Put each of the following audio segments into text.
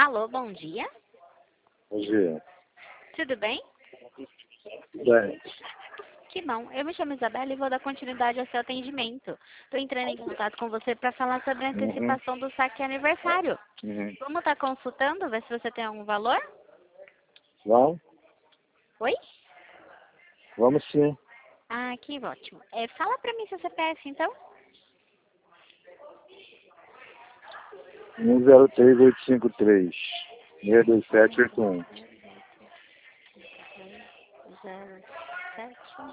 Alô, bom dia. Bom dia. Tudo bem? Bem, Que bom. Eu me chamo Isabela e vou dar continuidade ao seu atendimento. Estou entrando em contato com você para falar sobre a antecipação do saque aniversário. uhum. Vamos estar consultando, ver se você tem algum valor? Vamos? Oi? Vamos sim. Ah, que ótimo. Fala para mim seu CPF, então. 103853 62781. 07.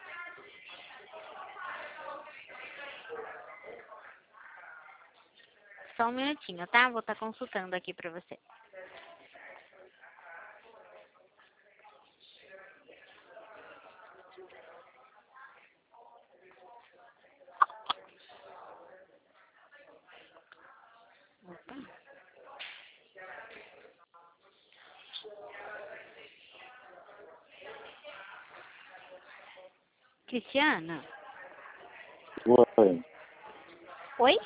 Só um minutinho, tá? Vou estar consultando aqui para você. Opa. Cristiana? Oi. Oi?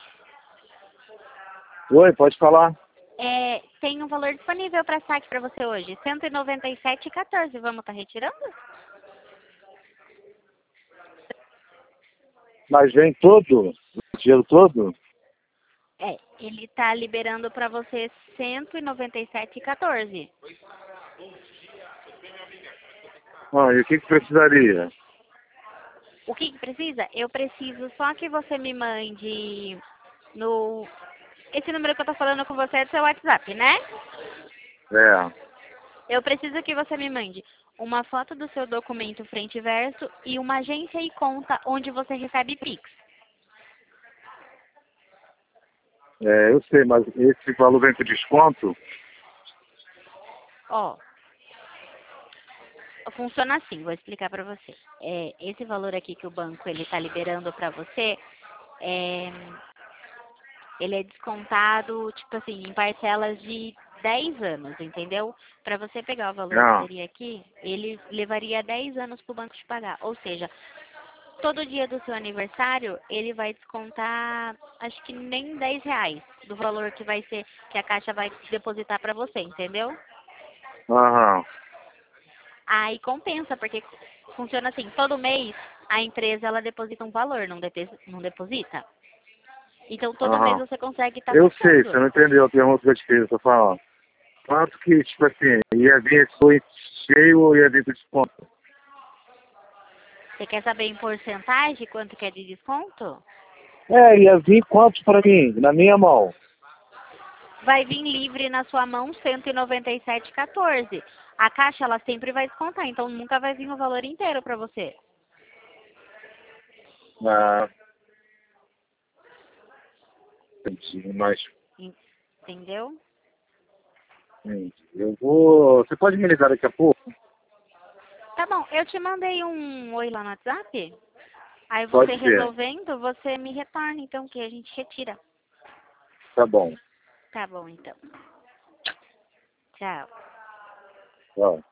Oi, pode falar? Tem um valor disponível para saque para você hoje. 197,14. Vamos estar retirando? Mas vem todo? O dinheiro todo? Ele tá liberando para você 197,14. Ah, e o que precisaria? O que precisa? Eu preciso só que você me mande no... Esse número que eu tô falando com você é do seu WhatsApp, né? É. Eu preciso que você me mande uma foto do seu documento frente e verso e uma agência e conta onde você recebe Pix. Eu sei, mas esse valor vem com desconto? Ó, funciona assim, vou explicar para você. Esse valor aqui que o banco ele tá liberando para você, é, ele é descontado, tipo assim, em parcelas de 10 anos, entendeu? Para você pegar o valor que Não. seria aqui, ele levaria 10 anos para o banco te pagar. Ou seja, todo dia do seu aniversário, ele vai descontar, acho que nem 10 reais do valor que vai ser, que a Caixa vai depositar para você, entendeu? Aham. Aí compensa, porque funciona assim, todo mês a empresa ela deposita um valor, não deposita? Então todo mês Aham. você consegue estar Eu sei, você sacando. não entendeu a pergunta que eu te fiz, eu tô falando. Quanto que, tipo assim, ia vir foi cheio ou ia vir com desconto? Você quer saber em porcentagem quanto que é de desconto? Ia vir quanto pra mim, na minha mão? Vai vir livre na sua mão 197,14. A Caixa ela sempre vai descontar, então nunca vai vir o valor inteiro para você. Ah, entendi, mas Entendeu? eu vou. Você pode me ligar daqui a pouco? Tá bom, eu te mandei um oi lá no WhatsApp. Aí você Pode ser. resolvendo, você me retorna, então, que a gente retira. Tá bom. Tá bom, então. Tchau. Tchau.